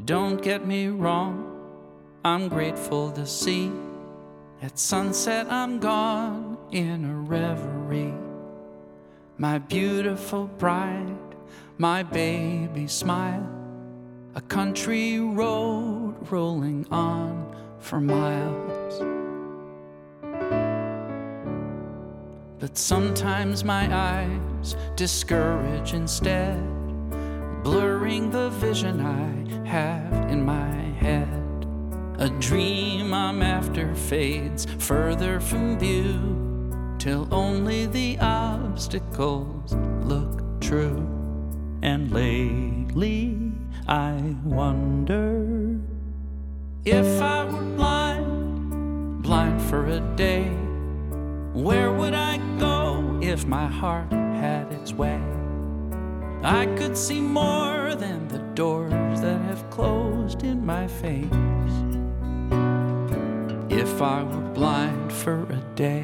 Don't get me wrong, I'm grateful to see. At sunset I'm gone in a reverie. My beautiful bride, my baby smile, a country road rolling on for miles. But sometimes my eyes discourage instead, blurring the vision I have in my head. A dream I'm after fades further from view, till only the obstacles look true. And lately I wonder, if I were blind, blind for a day, where would I go if my heart had its way? I could see more than the doors that have closed in my face, if I were blind for a day.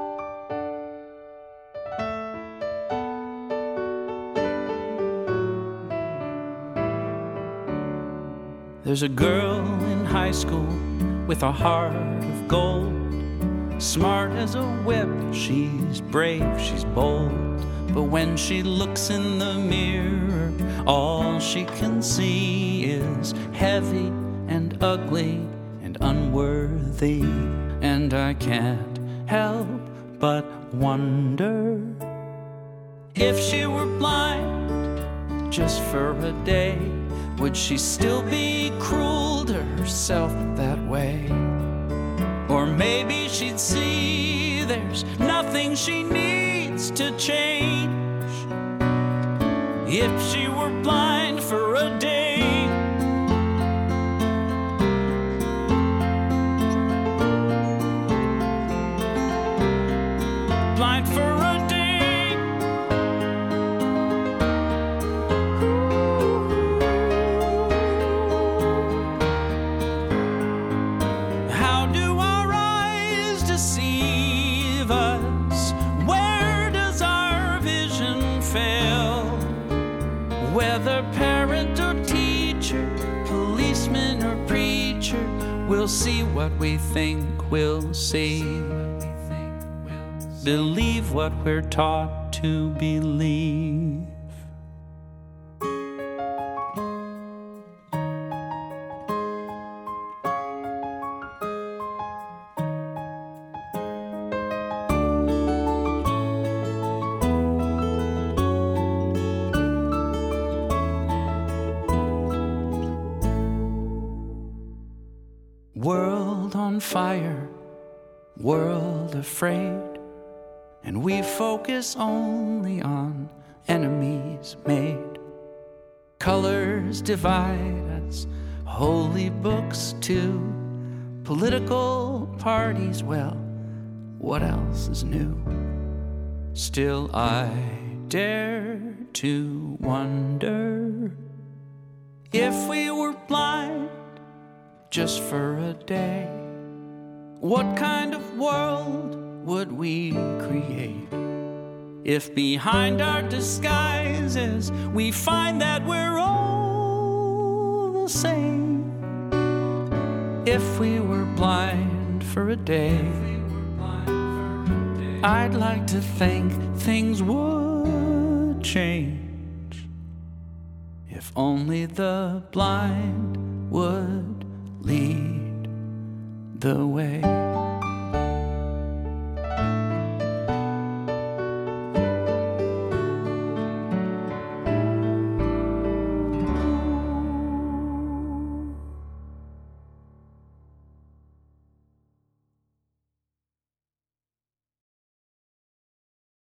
There's a girl in high school with a heart of gold, smart as a whip, she's brave, she's bold. But when she looks in the mirror, all she can see is heavy and ugly and unworthy. And I can't help but wonder, if she were blind just for a day, would she still be cruel to herself that way? Or maybe she'd see there's nothing she needs to change, if she were blind for a day. Blind for a day. How do our eyes deceive us? Where does our vision fail? Whether parent or teacher, policeman or preacher, we'll see what we think we'll see. Believe what we're taught to believe. World on fire, world afraid, and we focus only on enemies made. Colors divide us, holy books too, political parties, well, what else is new? Still I dare to wonder, if we were blind just for a day, what kind of world would we create? If behind our disguises we find that we're all the same. If we were blind for a day, I'd like to think things would change, if only the blind would lead the way.